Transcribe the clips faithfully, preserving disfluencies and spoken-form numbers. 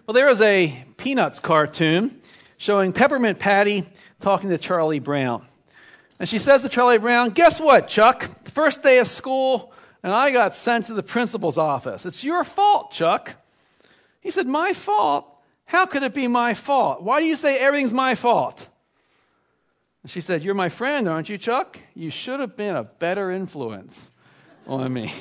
Well, there is a Peanuts cartoon showing Peppermint Patty talking to Charlie Brown. And she says to Charlie Brown, "Guess what, Chuck? The first day of school, and I got sent to the principal's office. It's your fault, Chuck." He said, "My fault? How could it be my fault? Why do you say everything's my fault?" And she said, "You're my friend, aren't you, Chuck? You should have been a better influence on me."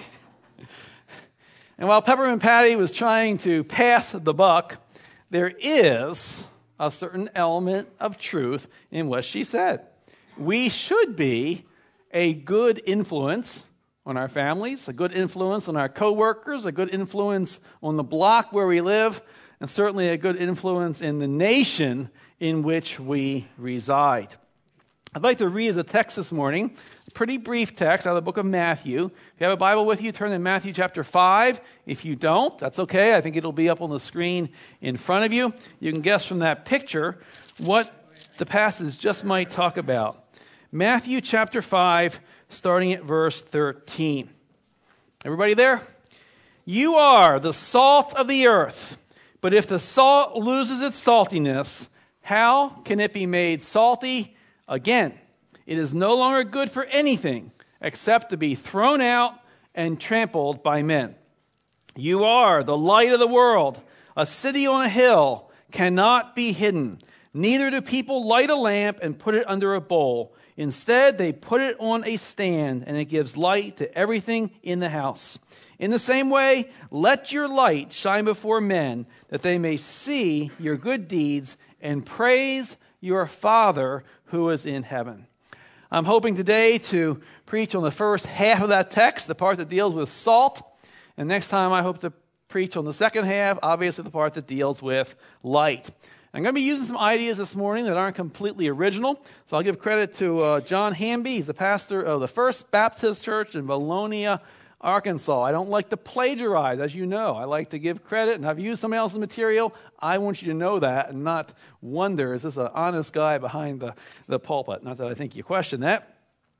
And while Peppermint Patty was trying to pass the buck, there is a certain element of truth in what she said. We should be a good influence on our families, a good influence on our coworkers, a good influence on the block where we live, and certainly a good influence in the nation in which we reside. I'd like to read as a text this morning, a pretty brief text out of the book of Matthew. If you have a Bible with you, turn to Matthew chapter five. If you don't, that's okay. I think it'll be up on the screen in front of you. You can guess from that picture what the passage just might talk about. Matthew chapter five, starting at verse thirteen. Everybody there? "You are the salt of the earth, but if the salt loses its saltiness, how can it be made salty again? It is no longer good for anything except to be thrown out and trampled by men. You are the light of the world. A city on a hill cannot be hidden. Neither do people light a lamp and put it under a bowl. Instead, they put it on a stand, and it gives light to everything in the house. In the same way, let your light shine before men, that they may see your good deeds and praise your Father who is in heaven." I'm hoping today to preach on the first half of that text, the part that deals with salt. And next time I hope to preach on the second half, obviously the part that deals with light. I'm going to be using some ideas this morning that aren't completely original. So I'll give credit to uh, John Hamby. He's the pastor of the First Baptist Church in Valonia, Arkansas. I don't like to plagiarize, as you know. I like to give credit, and I've used somebody else's material. I want you to know that and not wonder, is this an honest guy behind the, the pulpit? Not that I think you question that.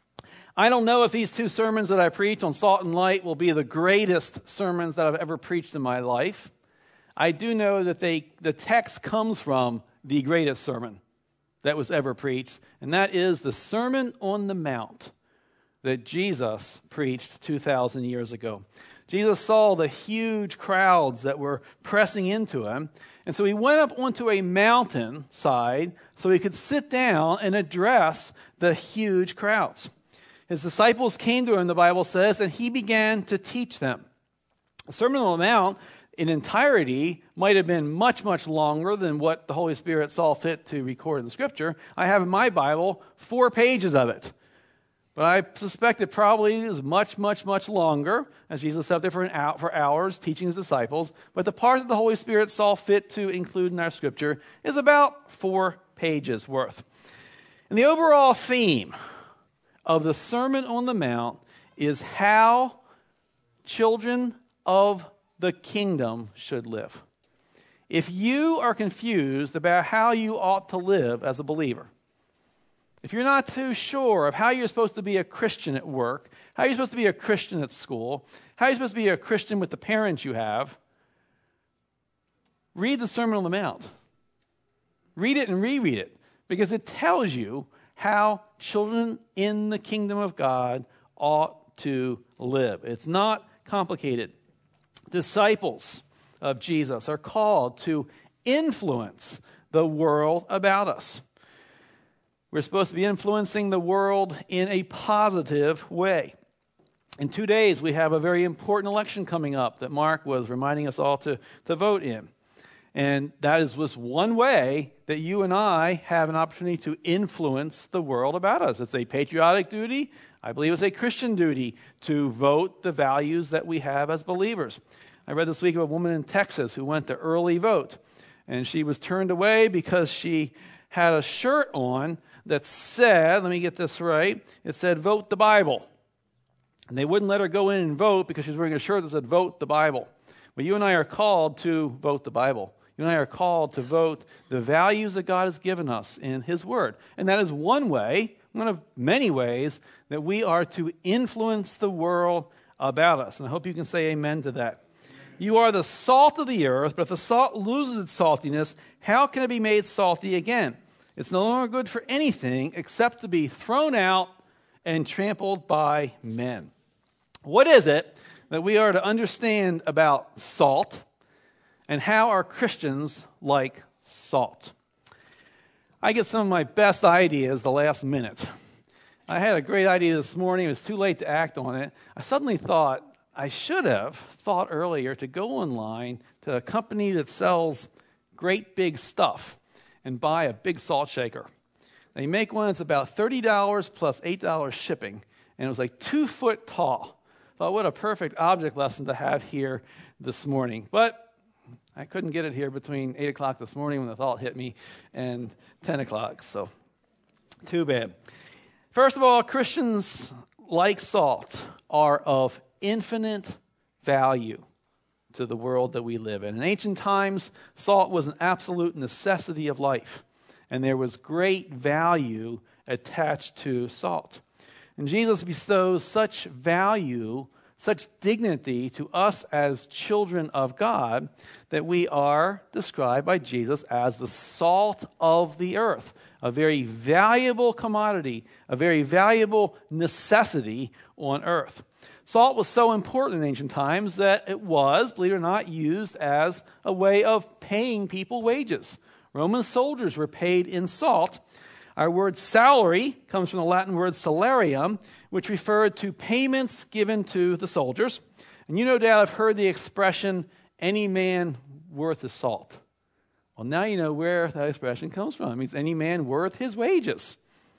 I don't know if these two sermons that I preach on salt and light will be the greatest sermons that I've ever preached in my life. I do know that they the text comes from the greatest sermon that was ever preached, and that is the Sermon on the Mount that Jesus preached two thousand years ago. Jesus saw the huge crowds that were pressing into him, and so he went up onto a mountain side so he could sit down and address the huge crowds. His disciples came to him, the Bible says, and he began to teach them. The Sermon on the Mount in entirety might have been much, much longer than what the Holy Spirit saw fit to record in the Scripture. I have in my Bible four pages of it. But I suspect it probably is much, much, much longer, as Jesus sat there for, an hour, for hours teaching his disciples. But the part that the Holy Spirit saw fit to include in our Scripture is about four pages worth. And the overall theme of the Sermon on the Mount is how children of the kingdom should live. If you are confused about how you ought to live as a believer, if you're not too sure of how you're supposed to be a Christian at work, how you're supposed to be a Christian at school, how you're supposed to be a Christian with the parents you have, read the Sermon on the Mount. Read it and reread it, because it tells you how children in the kingdom of God ought to live. It's not complicated. Disciples of Jesus are called to influence the world about us. We're supposed to be influencing the world in a positive way. In two days, we have a very important election coming up that Mark was reminding us all to, to vote in. And that is just one way that you and I have an opportunity to influence the world about us. It's a patriotic duty. I believe it's a Christian duty to vote the values that we have as believers. I read this week of a woman in Texas who went to early vote. And she was turned away because she had a shirt on that said, let me get this right, it said, "Vote the Bible." And they wouldn't let her go in and vote because she was wearing a shirt that said, "Vote the Bible." But you and I are called to vote the Bible. You and I are called to vote the values that God has given us in His Word. And that is one way, one of many ways, that we are to influence the world about us. And I hope you can say amen to that. You are the salt of the earth, but if the salt loses its saltiness, how can it be made salty again? It's no longer good for anything except to be thrown out and trampled by men. What is it that we are to understand about salt, and how are Christians like salt? I get some of my best ideas the last minute. I had a great idea this morning. It was too late to act on it. I suddenly thought I should have thought earlier to go online to a company that sells great big stuff and buy a big salt shaker. They make one that's about thirty dollars plus eight dollars shipping, and it was like two foot tall. I thought, what a perfect object lesson to have here this morning. But I couldn't get it here between eight o'clock this morning when the thought hit me and ten o'clock, so too bad. First of all, Christians, like salt, are of infinite value to the world that we live in. In ancient times, salt was an absolute necessity of life, and there was great value attached to salt. And Jesus bestows such value, such dignity to us as children of God, that we are described by Jesus as the salt of the earth, a very valuable commodity, a very valuable necessity on earth. Salt was so important in ancient times that it was, believe it or not, used as a way of paying people wages. Roman soldiers were paid in salt. Our word salary comes from the Latin word salarium, which referred to payments given to the soldiers. And you no doubt have heard the expression, any man worth his salt. Well, now you know where that expression comes from. It means any man worth his wages.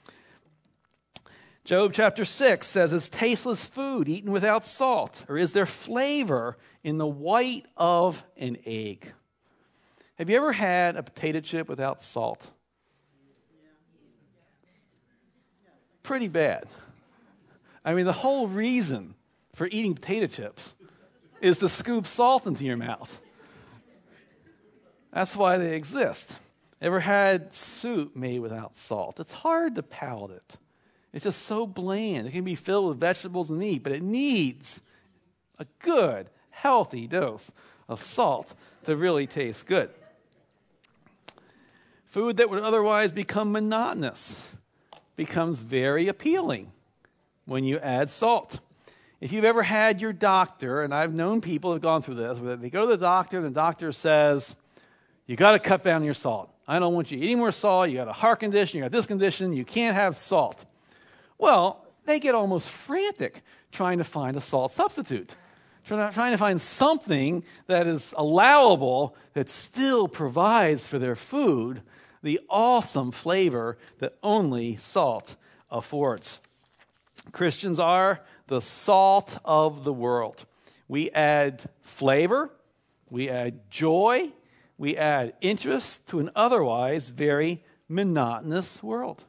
Job chapter six says, is tasteless food eaten without salt? Or is there flavor in the white of an egg? Have you ever had a potato chip without salt? Pretty bad. I mean, the whole reason for eating potato chips is to scoop salt into your mouth. That's why they exist. Ever had soup made without salt? It's hard to palate it. It's just so bland. It can be filled with vegetables and meat, but it needs a good, healthy dose of salt to really taste good. Food that would otherwise become monotonous becomes very appealing when you add salt. If you've ever had your doctor, and I've known people who have gone through this, where they go to the doctor and the doctor says, you got to cut down your salt. I don't want you eating more salt. You got a heart condition. You got this condition. You can't have salt. Well, they get almost frantic trying to find a salt substitute, trying to find something that is allowable that still provides for their food the awesome flavor that only salt affords. Christians are the salt of the world. We add flavor, we add joy, we add interest to an otherwise very monotonous world.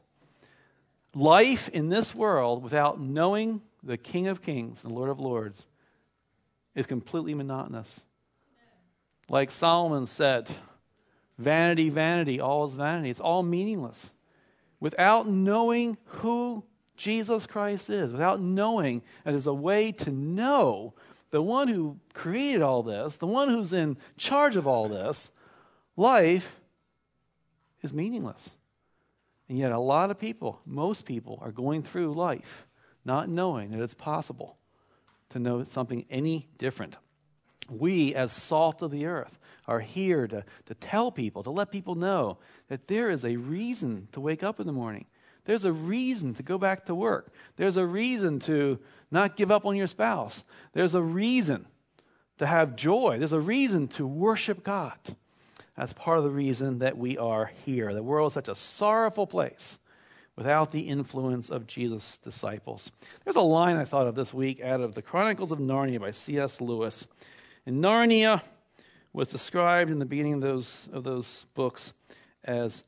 Life in this world without knowing the King of Kings and Lord of Lords is completely monotonous. Like Solomon said, vanity, vanity, all is vanity. It's all meaningless. Without knowing who Jesus Christ is, without knowing that there's a way to know the one who created all this, the one who's in charge of all this, life is meaningless. And yet a lot of people, most people, are going through life not knowing that it's possible to know something any different. We, as salt of the earth, are here to, to tell people, to let people know that there is a reason to wake up in the morning. There's a reason to go back to work. There's a reason to not give up on your spouse. There's a reason to have joy. There's a reason to worship God. That's part of the reason that we are here. The world is such a sorrowful place without the influence of Jesus' disciples. There's a line I thought of this week out of the Chronicles of Narnia by C S Lewis. And Narnia was described in the beginning of those, of those books as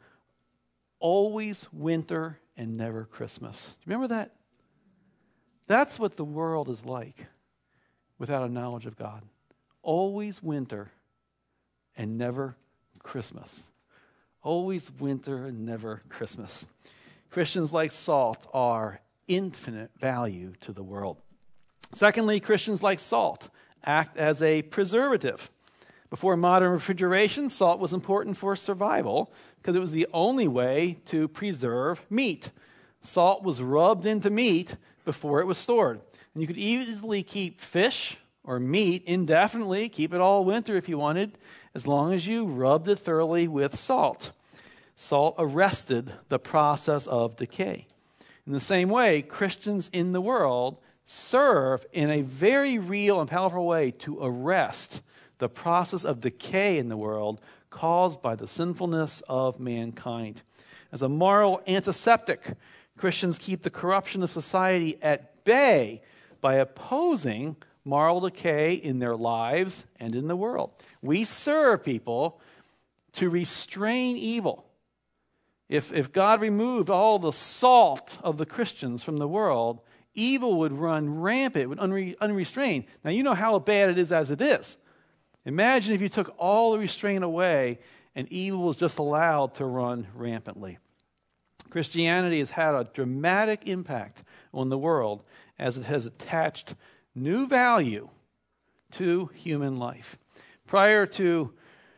always winter and never Christmas. Do you remember that? That's what the world is like without a knowledge of God. Always winter and never Christmas. Always winter and never Christmas. Christians like salt are infinite value to the world. Secondly, Christians like salt act as a preservative. Before modern refrigeration, salt was important for survival because it was the only way to preserve meat. Salt was rubbed into meat before it was stored. And you could easily keep fish or meat indefinitely, keep it all winter if you wanted, as long as you rubbed it thoroughly with salt. Salt arrested the process of decay. In the same way, Christians in the world serve in a very real and powerful way to arrest the process of decay in the world caused by the sinfulness of mankind. As a moral antiseptic, Christians keep the corruption of society at bay by opposing moral decay in their lives and in the world. We serve people to restrain evil. If, if God removed all the salt of the Christians from the world, evil would run rampant, would unre, unrestrained. Now, you know how bad it is as it is. Imagine if you took all the restraint away and evil was just allowed to run rampantly. Christianity has had a dramatic impact on the world as it has attached new value to human life. Prior to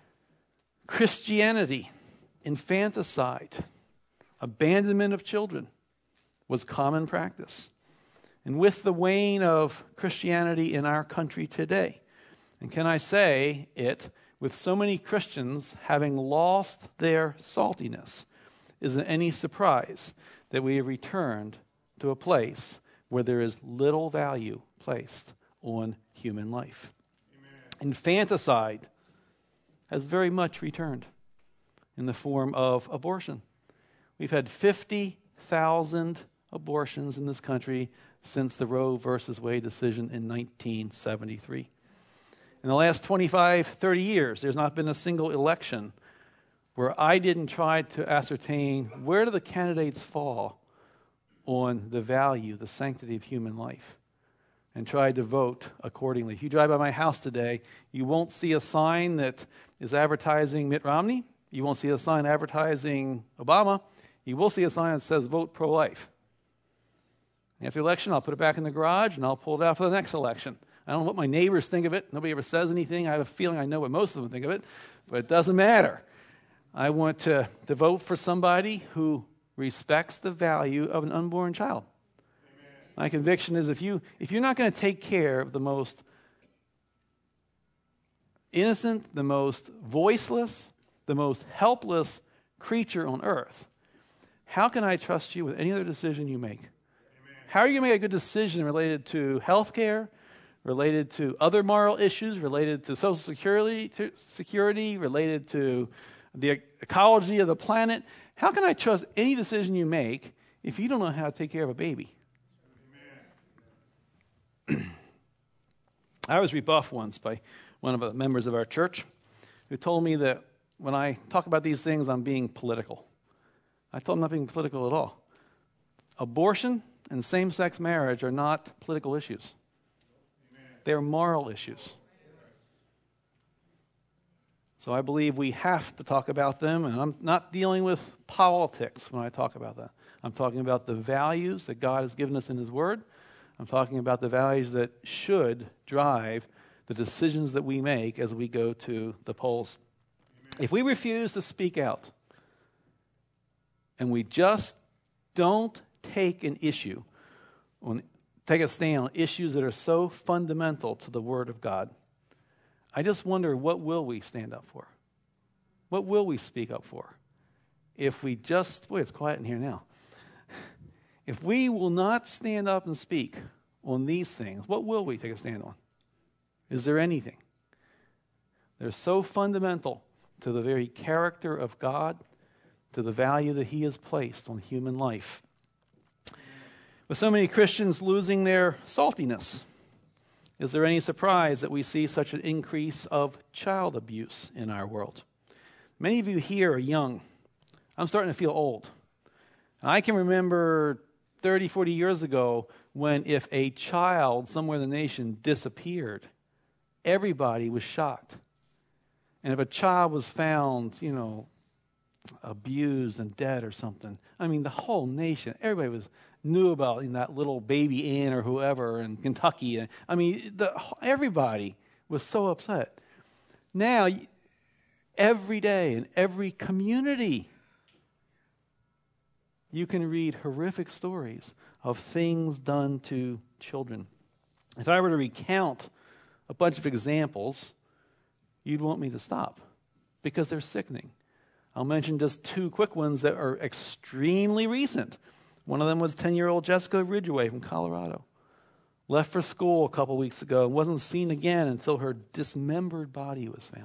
Christianity, infanticide, abandonment of children was common practice. And with the wane of Christianity in our country today, and can I say it, with so many Christians having lost their saltiness, isn't any surprise that we have returned to a place where there is little value placed on human life. Amen. Infanticide has very much returned in the form of abortion. We've had fifty thousand abortions in this country since the Roe versus Wade decision in nineteen seventy-three. In the last twenty-five, thirty years, there's not been a single election where I didn't try to ascertain where do the candidates fall on the value, the sanctity of human life, and tried to vote accordingly. If you drive by my house today, you won't see a sign that is advertising Mitt Romney. You won't see a sign advertising Obama. You will see a sign that says vote pro-life. And after the election, I'll put it back in the garage, and I'll pull it out for the next election. I don't know what my neighbors think of it. Nobody ever says anything. I have a feeling I know what most of them think of it, but it doesn't matter. I want to, to vote for somebody who respects the value of an unborn child. Amen. My conviction is if, you, if you're not going to take care of the most innocent, the most voiceless, the most helpless creature on earth, how can I trust you with any other decision you make? Amen. How are you going to make a good decision related to health care, related to other moral issues, related to Social Security, to security, related to the ecology of the planet? How can I trust any decision you make if you don't know how to take care of a baby? I was rebuffed once by one of the members of our church who told me that when I talk about these things, I'm being political. I told him I'm not being political at all. Abortion and same-sex marriage are not political issues. They're moral issues. So I believe we have to talk about them, and I'm not dealing with politics when I talk about that. I'm talking about the values that God has given us in His Word. I'm talking about the values that should drive the decisions that we make as we go to the polls. Amen. If we refuse to speak out, and we just don't take an issue, on, take a stand on issues that are so fundamental to the Word of God, I just wonder, what will we stand up for? What will we speak up for? If we just, boy, it's quiet in here now. If we will not stand up and speak on these things, what will we take a stand on? Is there anything? They're so fundamental to the very character of God, to the value that He has placed on human life. With so many Christians losing their saltiness, is there any surprise that we see such an increase of child abuse in our world? Many of you here are young. I'm starting to feel old. I can remember thirty, forty years ago when if a child somewhere in the nation disappeared, everybody was shocked. And if a child was found, you know, abused and dead or something, I mean, the whole nation, everybody was knew about in that little baby Ann or whoever in Kentucky. I mean, the, everybody was so upset. Now, every day in every community, you can read horrific stories of things done to children. If I were to recount a bunch of examples, you'd want me to stop because they're sickening. I'll mention just two quick ones that are extremely recent. One of them was ten-year-old Jessica Ridgway from Colorado. Left for school a couple weeks ago and wasn't seen again until her dismembered body was found.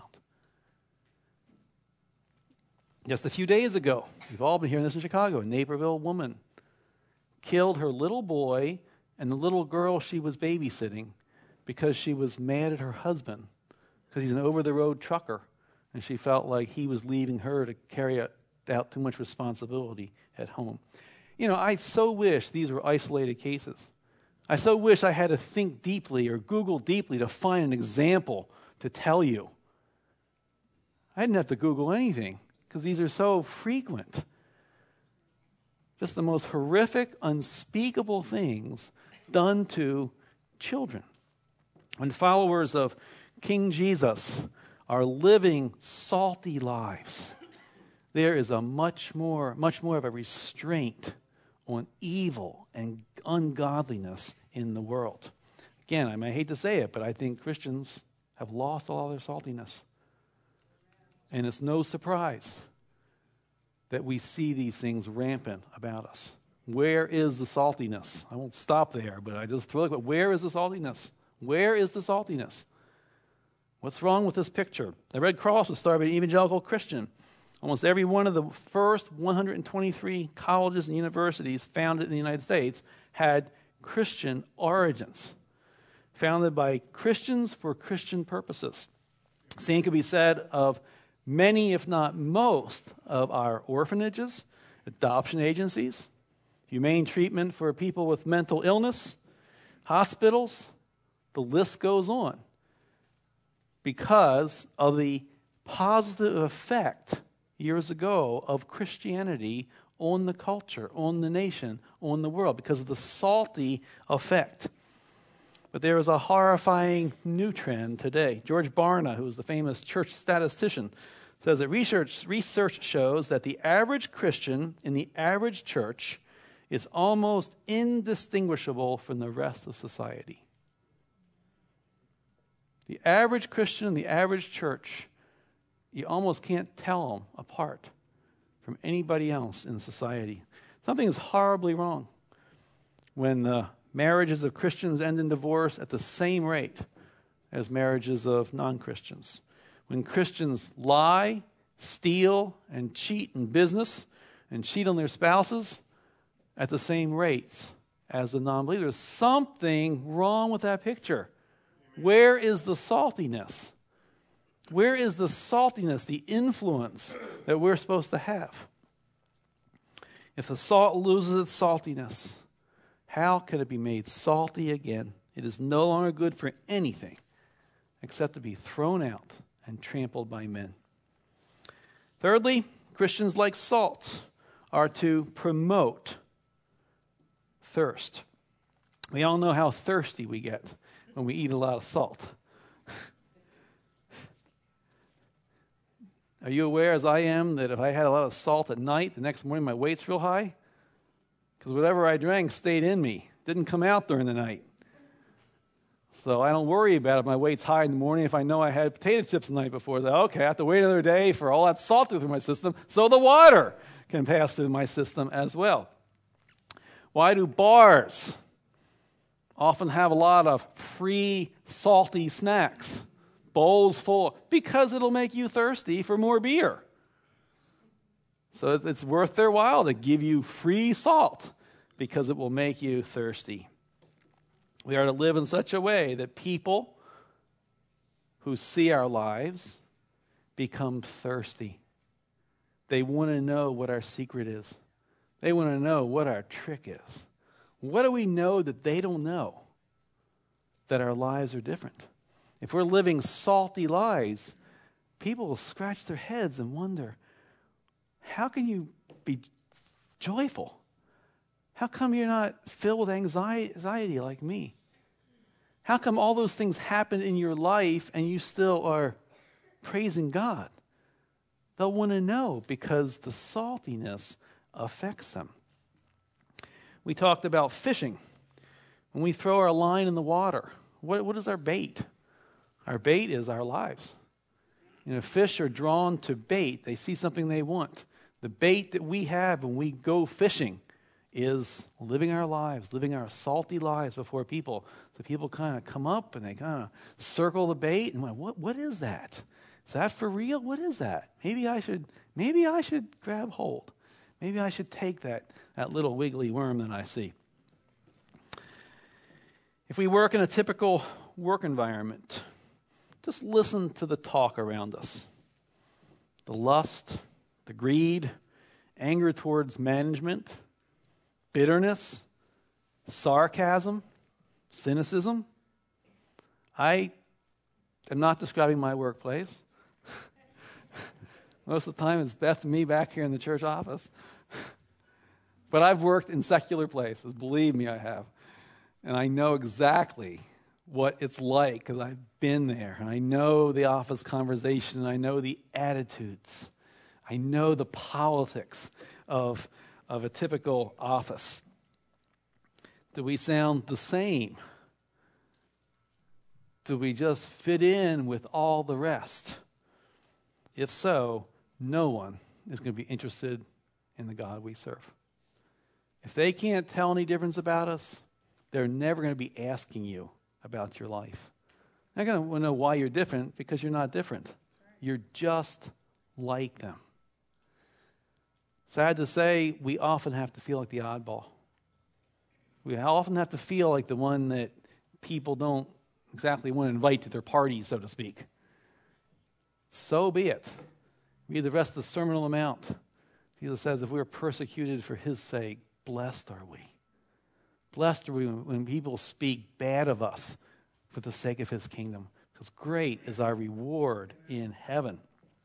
Just a few days ago, we've all been hearing this in Chicago, a Naperville woman killed her little boy and the little girl she was babysitting because she was mad at her husband because he's an over-the-road trucker and she felt like he was leaving her to carry out too much responsibility at home. You know, I so wish these were isolated cases. I so wish I had to think deeply or Google deeply to find an example to tell you. I didn't have to Google anything because these are so frequent. Just the most horrific, unspeakable things done to children. When followers of King Jesus are living salty lives, there is a much more, much more of a restraint on evil and ungodliness in the world. Again, I may hate to say it, but I think Christians have lost all their saltiness. And it's no surprise that we see these things rampant about us. Where is the saltiness? I won't stop there, but I just throw it, but where is the saltiness? Where is the saltiness? What's wrong with this picture? The Red Cross was started by an evangelical Christian. Almost every one of the first one hundred twenty-three colleges and universities founded in the United States had Christian origins, founded by Christians for Christian purposes. Same could be said of many, if not most, of our orphanages, adoption agencies, humane treatment for people with mental illness, hospitals, the list goes on, because of the positive effect years ago of Christianity on the culture, on the nation, on the world, because of the salty effect. But there is a horrifying new trend today. George Barna, who is the famous church statistician, says that research, research shows that the average Christian in the average church is almost indistinguishable from the rest of society. The average Christian in the average church, you almost can't tell them apart from anybody else in society. Something is horribly wrong when the marriages of Christians end in divorce at the same rate as marriages of non-Christians. When Christians lie, steal, and cheat in business and cheat on their spouses at the same rates as the non-believers. Something wrong with that picture. Where is the saltiness? Where is the saltiness, the influence that we're supposed to have? If the salt loses its saltiness, how can it be made salty again? It is no longer good for anything except to be thrown out and trampled by men. Thirdly, Christians like salt are to promote thirst. We all know how thirsty we get when we eat a lot of salt. Are you aware, as I am, that if I had a lot of salt at night, the next morning my weight's real high? Because whatever I drank stayed in me, didn't come out during the night. So I don't worry about if my weight's high in the morning if I know I had potato chips the night before. I say, okay, I have to wait another day for all that salt to go through my system so the water can pass through my system as well. Why do bars often have a lot of free salty snacks? Bowls full, because it'll make you thirsty for more beer. So it's worth their while to give you free salt because it will make you thirsty. We are to live in such a way that people who see our lives become thirsty. They want to know what our secret is. They want to know what our trick is. What do we know that they don't know? That our lives are different. If we're living salty lives, people will scratch their heads and wonder, how can you be joyful? How come you're not filled with anxiety like me? How come all those things happen in your life and you still are praising God? They'll want to know because the saltiness affects them. We talked about fishing. When we throw our line in the water, what, what is our bait? Our bait is our lives. You know, fish are drawn to bait. They see something they want. The bait that we have when we go fishing is living our lives, living our salty lives before people. So people kind of come up and they kind of circle the bait and like, what, what is that? Is that for real? What is that? Maybe I should, maybe I should grab hold. Maybe I should take that, that little wiggly worm that I see. If we work in a typical work environment, just listen to the talk around us. The lust, the greed, anger towards management, bitterness, sarcasm, cynicism. I am not describing my workplace. Most of the time it's Beth and me back here in the church office. But I've worked in secular places. Believe me, I have. And I know exactly what it's like because I've been there. And I know the office conversation. And I know the attitudes. I know the politics of, of a typical office. Do we sound the same? Do we just fit in with all the rest? If so, no one is going to be interested in the God we serve. If they can't tell any difference about us, they're never going to be asking you about your life. They're going to know why you're different because you're not different. You're just like them. Sad to say, we often have to feel like the oddball. We often have to feel like the one that people don't exactly want to invite to their party, so to speak. So be it. Read the rest of the Sermon on the Mount. Jesus says, if we are persecuted for his sake, blessed are we. Blessed are we when people speak bad of us for the sake of his kingdom, because great is our reward in heaven.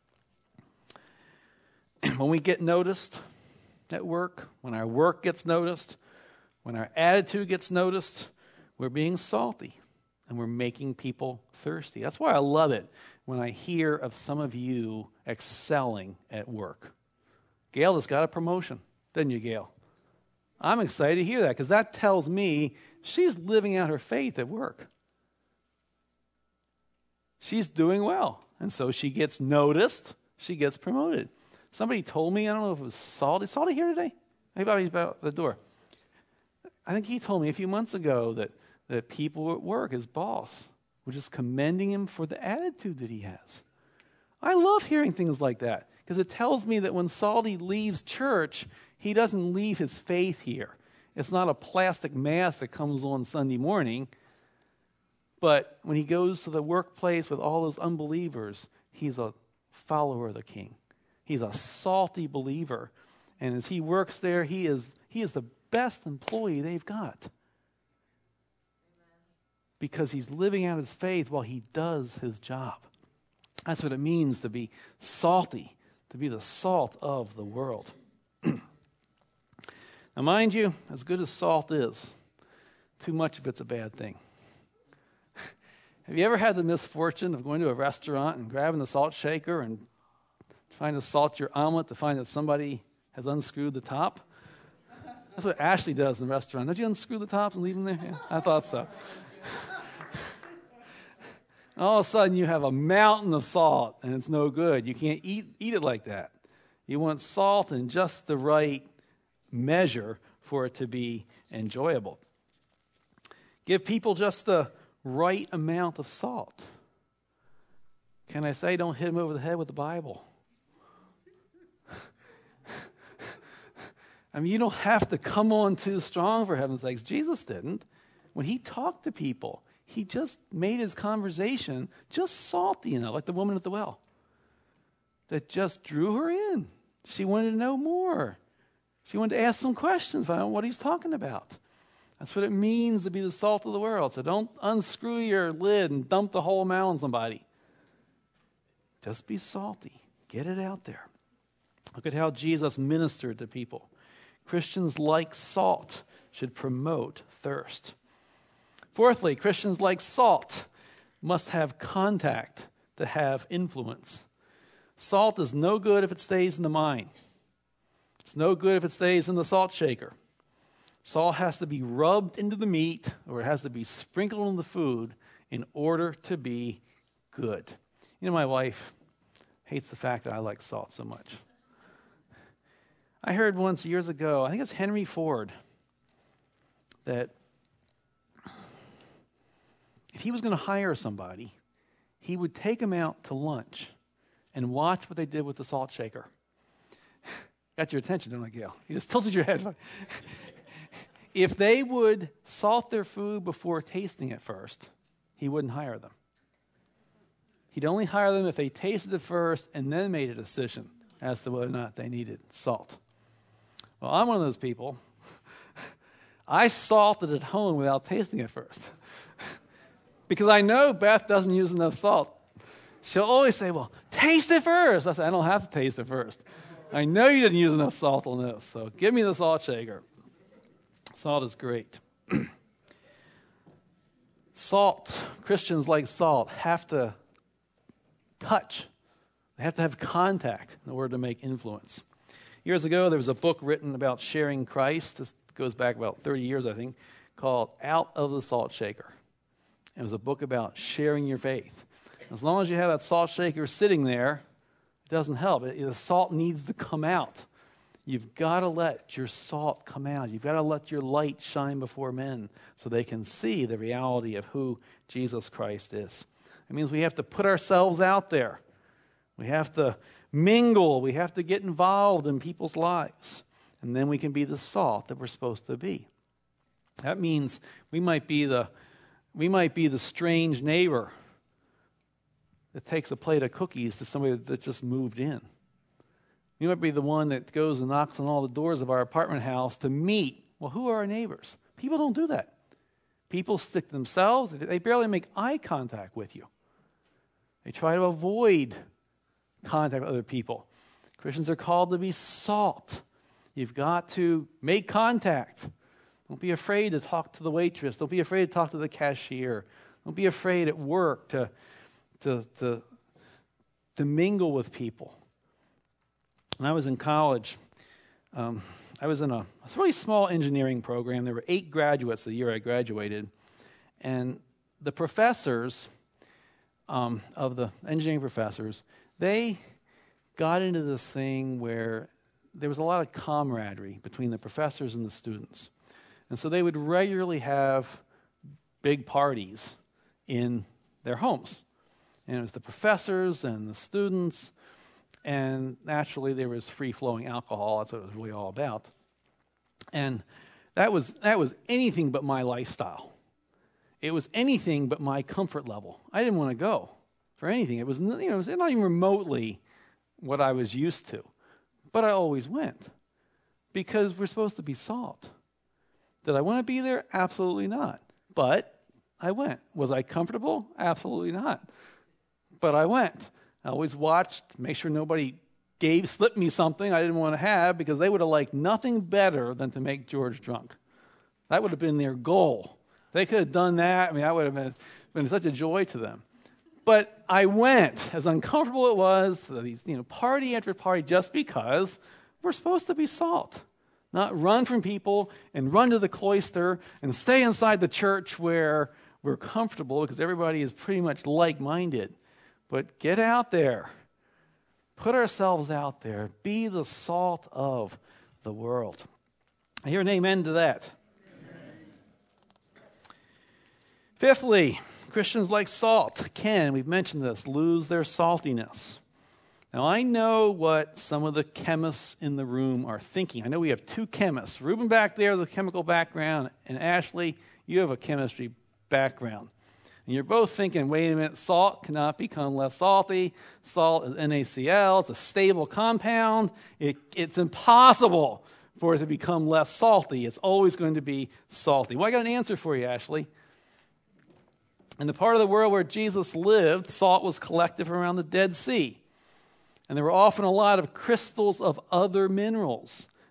When we get noticed at work, when our work gets noticed, when our attitude gets noticed, we're being salty and we're making people thirsty. That's why I love it when I hear of some of you excelling at work. Gail just got a promotion, didn't you, Gail? I'm excited to hear that because that tells me she's living out her faith at work. She's doing well. And so she gets noticed. She gets promoted. Somebody told me, I don't know if it was Salty. Is Salty here today? Maybe he's about the door. I think he told me a few months ago that, that people at work, his boss, were just commending him for the attitude that he has. I love hearing things like that because it tells me that when Salty leaves church, he doesn't leave his faith here. It's not a plastic mask that comes on Sunday morning. But when he goes to the workplace with all those unbelievers, he's a follower of the King. He's a salty believer. And as he works there, he is, he is the best employee they've got. Because he's living out his faith while he does his job. That's what it means to be salty, to be the salt of the world. Now, mind you, as good as salt is, too much of it's a bad thing. Have you ever had the misfortune of going to a restaurant and grabbing the salt shaker and trying to salt your omelet to find that somebody has unscrewed the top? That's what Ashley does in the restaurant. Don't you unscrew the tops and leave them there? Yeah, I thought so. All of a sudden, you have a mountain of salt, and it's no good. You can't eat, eat it like that. You want salt in just the right measure for it to be enjoyable. Give people just the right amount of salt. Can I say don't hit them over the head with the Bible? I mean, you don't have to come on too strong, for heaven's sakes. Jesus didn't. When he talked to people, he just made his conversation just salty enough, like the woman at the well, that just drew her in. She wanted to know more. She wanted to ask some questions, find out what he's talking about. That's what it means to be the salt of the world. So don't unscrew your lid and dump the whole amount on somebody. Just be salty. Get it out there. Look at how Jesus ministered to people. Christians like salt should promote thirst. Fourthly, Christians like salt must have contact to have influence. Salt is no good if it stays in the mine. It's no good if it stays in the salt shaker. Salt has to be rubbed into the meat, or it has to be sprinkled on the food in order to be good. You know, my wife hates the fact that I like salt so much. I heard once years ago, I think it's Henry Ford, that if he was going to hire somebody, he would take them out to lunch and watch what they did with the salt shaker. Got your attention, don't I, Gail? You just tilted your head. If they would salt their food before tasting it first, he wouldn't hire them. He'd only hire them if they tasted it first and then made a decision as to whether or not they needed salt. Well, I'm one of those people. I salted at home without tasting it first. Because I know Beth doesn't use enough salt. She'll always say, well, taste it first. I said, I don't have to taste it first. I know you didn't use enough salt on this, so give me the salt shaker. Salt is great. Salt, Christians like salt, have to touch. They have to have contact in order to make influence. Years ago, there was a book written about sharing Christ. This goes back about thirty years, I think, called Out of the Salt Shaker. It was a book about sharing your faith. As long as you have that salt shaker sitting there, it doesn't help. It, the salt needs to come out. You've got to let your salt come out. You've got to let your light shine before men so they can see the reality of who Jesus Christ is. It means we have to put ourselves out there. We have to mingle. We have to get involved in people's lives. And then we can be the salt that we're supposed to be. That means we might be the we might be the strange neighbor that takes a plate of cookies to somebody that just moved in. You might be the one that goes and knocks on all the doors of our apartment house to meet. Well, who are our neighbors? People don't do that. People stick to themselves. They barely make eye contact with you. They try to avoid contact with other people. Christians are called to be salt. You've got to make contact. Don't be afraid to talk to the waitress. Don't be afraid to talk to the cashier. Don't be afraid at work to, to, to, to mingle with people. When I was in college, um, I was in a, a really small engineering program. There were eight graduates the year I graduated. And the professors, um, of the engineering professors, they got into this thing where there was a lot of camaraderie between the professors and the students. And so they would regularly have big parties in their homes. And it was the professors and the students, and naturally there was free-flowing alcohol. That's what it was really all about. And that was that was anything but my lifestyle. It was anything but my comfort level. I didn't want to go for anything. It was, you know, it was not even remotely what I was used to. But I always went because we're supposed to be salt. Did I want to be there? Absolutely not. But I went. Was I comfortable? Absolutely not. But I went. I always watched, make sure nobody gave, slipped me something I didn't want to have, because they would have liked nothing better than to make George drunk. That would have been their goal. They could have done that. I mean, that would have been, been such a joy to them. But I went, as uncomfortable it was, to these, you know, party after party, just because we're supposed to be salt. Not run from people and run to the cloister and stay inside the church where we're comfortable because everybody is pretty much like-minded. But get out there. Put ourselves out there. Be the salt of the world. I hear an amen to that. Amen. Fifthly, Christians like salt can, we've mentioned this, lose their saltiness. Now, I know what some of the chemists in the room are thinking. I know we have two chemists. Reuben back there has a chemical background, and Ashley, you have a chemistry background. And you're both thinking, wait a minute, salt cannot become less salty. Salt is NaCl. It's a stable compound. It, it's impossible for it to become less salty. It's always going to be salty. Well, I got an answer for you, Ashley. In the part of the world where Jesus lived, salt was collected from around the Dead Sea. And there were often a lot of crystals of other minerals.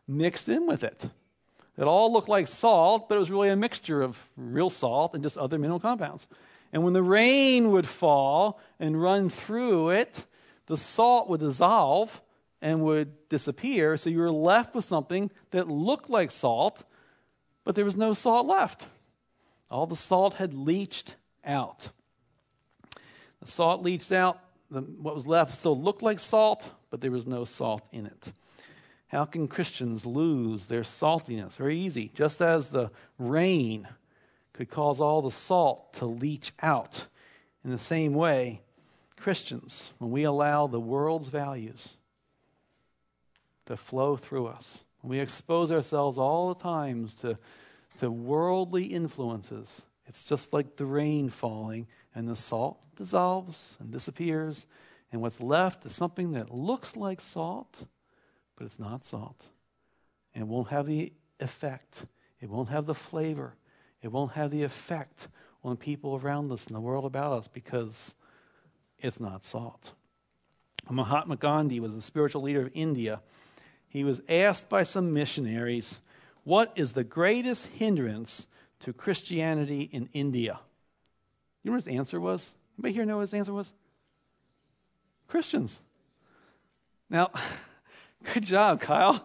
mixed in with it. It all looked like salt, but it was really a mixture of real salt and just other mineral compounds. And when the rain would fall and run through it, the salt would dissolve and would disappear, so you were left with something that looked like salt, but there was no salt left. All the salt had leached out. The salt leached out. The, what was left still looked like salt, but there was no salt in it. How can Christians lose their saltiness? Very easy. Just as the rain could cause all the salt to leach out, in the same way, Christians, when we allow the world's values to flow through us, when we expose ourselves all the times to, to worldly influences, it's just like the rain falling, and the salt dissolves and disappears, and what's left is something that looks like salt, but it's not salt. And it won't have the effect. It won't have the flavor. It won't have the effect on people around us and the world about us because it's not salt. Mahatma Gandhi was a spiritual leader of India. He was asked by some missionaries, what is the greatest hindrance to Christianity in India? You know what his answer was? Anybody here know what his answer was? Christians. Now, good job, Kyle.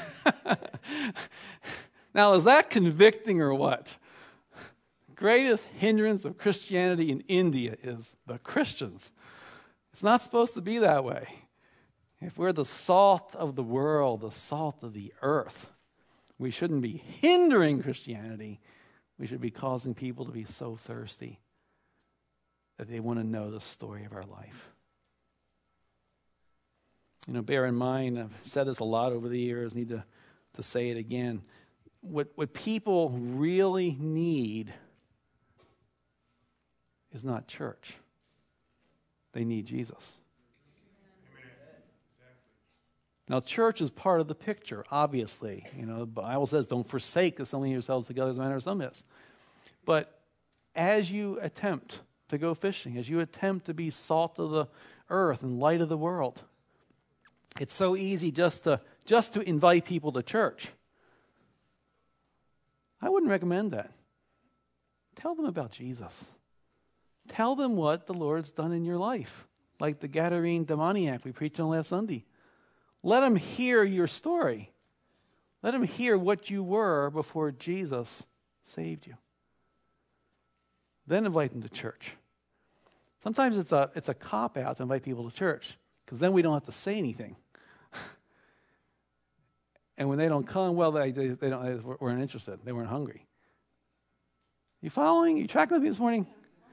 Now, is that convicting or what? Greatest hindrance of Christianity in India is the Christians. It's not supposed to be that way. If we're the salt of the world, the salt of the earth, we shouldn't be hindering Christianity. We should be causing people to be so thirsty that they want to know the story of our life. You know, bear in mind, I've said this a lot over the years, need to, to say it again. What, what people really need is not church. They need Jesus. Now, church is part of the picture, obviously. You know, the Bible says, don't forsake assembling yourselves together as a manner of some is. But as you attempt to go fishing, as you attempt to be salt of the earth and light of the world, it's so easy just to just to invite people to church. I wouldn't recommend that. Tell them about Jesus. Tell them what the Lord's done in your life, like the Gadarene demoniac we preached on last Sunday. Let them hear your story. Let them hear what you were before Jesus saved you. Then invite them to church. Sometimes it's a it's a cop-out to invite people to church, because then we don't have to say anything. And when they don't come, well, they, they, they, don't, they weren't interested. They weren't hungry. You following? You tracking with me this morning?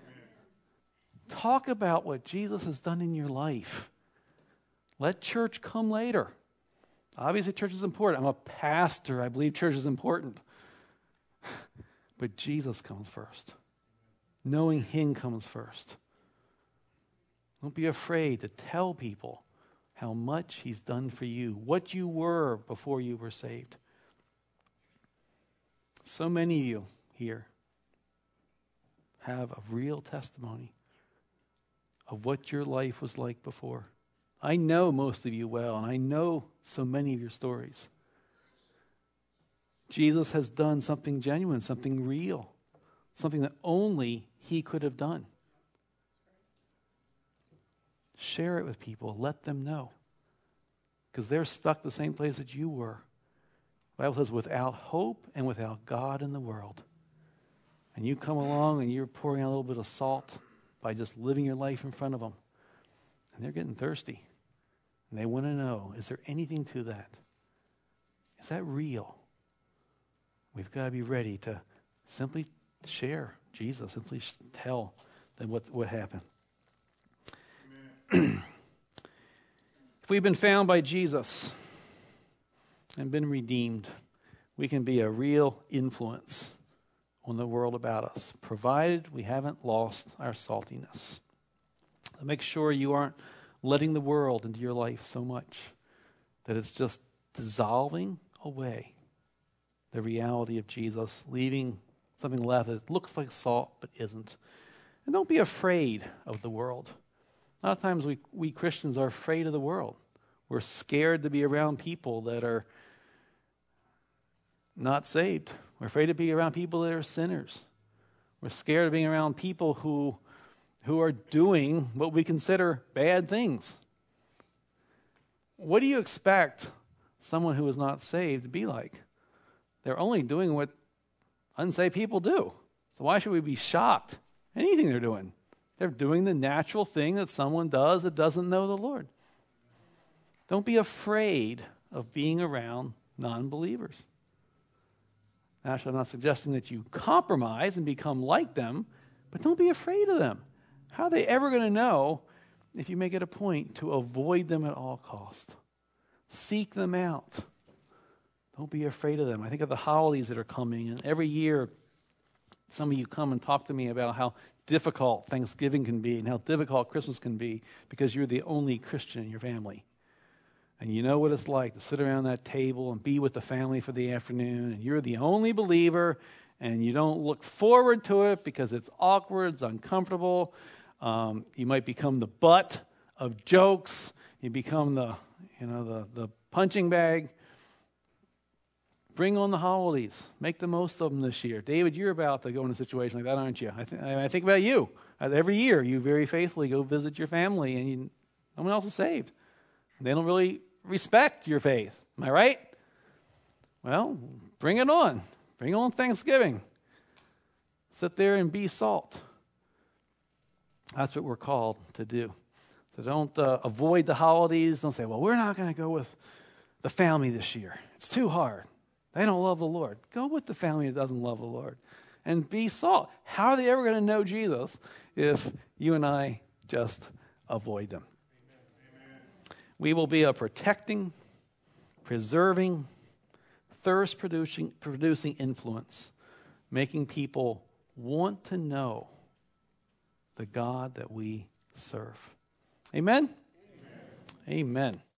Talk about what Jesus has done in your life. Let church come later. Obviously, church is important. I'm a pastor. I believe church is important. But Jesus comes first. Knowing Him comes first. Don't be afraid to tell people how much He's done for you, what you were before you were saved. So many of you here have a real testimony of what your life was like before. I know most of you well, and I know so many of your stories. Jesus has done something genuine, something real, something that only He could have done. Share it with people. Let them know. Because they're stuck the same place that you were. The Bible says, without hope and without God in the world. And you come along and you're pouring out a little bit of salt by just living your life in front of them. And they're getting thirsty. And they want to know, is there anything to that? Is that real? We've got to be ready to simply share Jesus, simply tell them what, what happened. If we've been found by Jesus and been redeemed, we can be a real influence on the world about us, provided we haven't lost our saltiness. So make sure you aren't letting the world into your life so much that it's just dissolving away the reality of Jesus, leaving something left that looks like salt but isn't. And don't be afraid of the world. A lot of times we, we Christians are afraid of the world. We're scared to be around people that are not saved. We're afraid to be around people that are sinners. We're scared of being around people who, who are doing what we consider bad things. What do you expect someone who is not saved to be like? They're only doing what unsaved people do. So why should we be shocked? Anything they're doing. They're doing the natural thing that someone does that doesn't know the Lord. Don't be afraid of being around non-believers. Actually, I'm not suggesting that you compromise and become like them, but don't be afraid of them. How are they ever going to know if you make it a point to avoid them at all cost? Seek them out. Don't be afraid of them. I think of the holidays that are coming, and every year some of you come and talk to me about how difficult Thanksgiving can be and how difficult Christmas can be because you're the only Christian in your family. And you know what it's like to sit around that table and be with the family for the afternoon, and you're the only believer, and you don't look forward to it because it's awkward, it's uncomfortable. Um, you might become the butt of jokes. You become the, you know, the, the punching bag. Bring on the holidays. Make the most of them this year. David, you're about to go in a situation like that, aren't you? I, th- I think about you. Every year, you very faithfully go visit your family, and you, no one else is saved. They don't really respect your faith. Am I right? Well, bring it on. Bring on Thanksgiving. Sit there and be salt. That's what we're called to do. So don't uh, avoid the holidays. Don't say, well, we're not going to go with the family this year. It's too hard. They don't love the Lord. Go with the family that doesn't love the Lord. And be salt. How are they ever going to know Jesus if you and I just avoid them? Amen. We will be a protecting, preserving, thirst-producing producing influence, making people want to know the God that we serve. Amen? Amen. Amen.